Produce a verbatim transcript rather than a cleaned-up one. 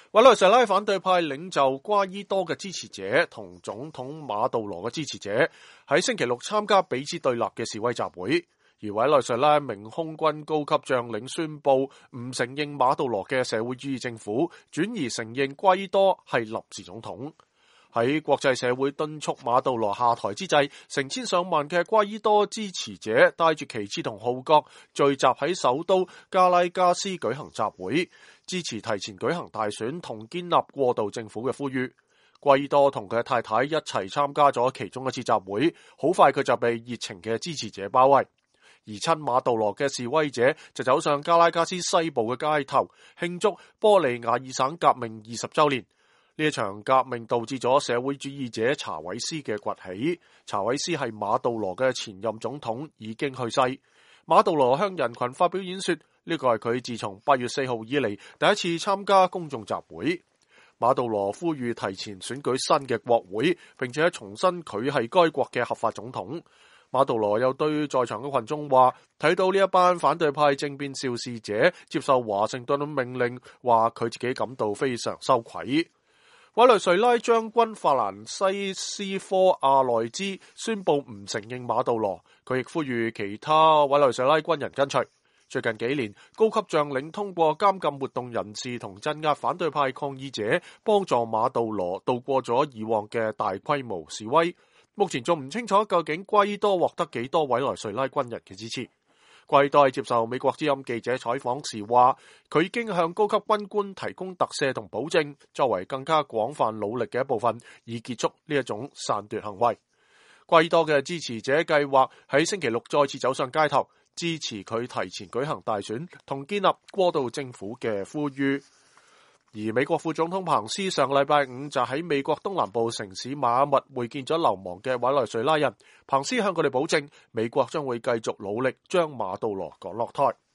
委內瑞拉反對派領袖瓜伊多嘅支持者同總統馬杜羅嘅支持者喺星期六參加彼此對立嘅示威集會，而委內瑞拉一名空軍高級將領宣布唔承認馬杜羅嘅社會主義政府，轉而承認瓜伊多係臨時總統。喺國際社會敦促馬杜羅下台之際，成千上萬嘅瓜伊多支持者帶住旗幟同號角聚集喺首都加拉加斯舉行集會，支持提前舉行大選同建立過渡政府嘅呼籲。瓜伊多同佢嘅太太一齊參加咗其中一次集會，好快佢就被熱情嘅支持者包圍。而親馬杜羅嘅示威者就走上加拉加斯西部嘅街頭，慶祝波利亞爾省革命二十週年。呢一場革命導致咗社會主義者查韋斯嘅崛起。查韋斯係馬杜羅嘅前任總統，已經去世。馬杜羅向人群發表演說，呢個係佢自從八月四號以嚟第一次參加公眾集會。馬杜羅呼籲提前選舉新嘅國會，並且重申佢係該國嘅合法總統。馬杜羅又對在場嘅群眾話，睇到呢一班反對派政變肇事者接受華盛頓嘅命令，話佢自己感到非常羞愧。委內瑞拉將軍法蘭西斯科阿內茲宣布唔承認馬杜羅，佢亦呼籲其他委內瑞拉軍人跟隨。最近幾年，高級將領通過監禁活動人士同鎮壓反對派抗議者，幫助馬杜羅度過咗以往嘅大規模示威。目前仲唔清楚究竟瓜伊多獲得幾多委內瑞拉軍人嘅支持。瓜伊多接受美國之音記者採訪時話，佢已經向高級軍官提供特赦同保證，作為更加廣泛努力嘅一部分，以結束呢一種篡奪行為。瓜伊多嘅支持者計劃喺星期六再次走上街頭，支持佢提前舉行大選同建立過渡政府嘅呼籲。而美國副總統彭斯上禮拜五就喺美國東南部城市邁阿密會見咗流亡嘅委內瑞拉人。彭斯向佢哋保證，美國將會繼續努力將馬杜羅趕落台。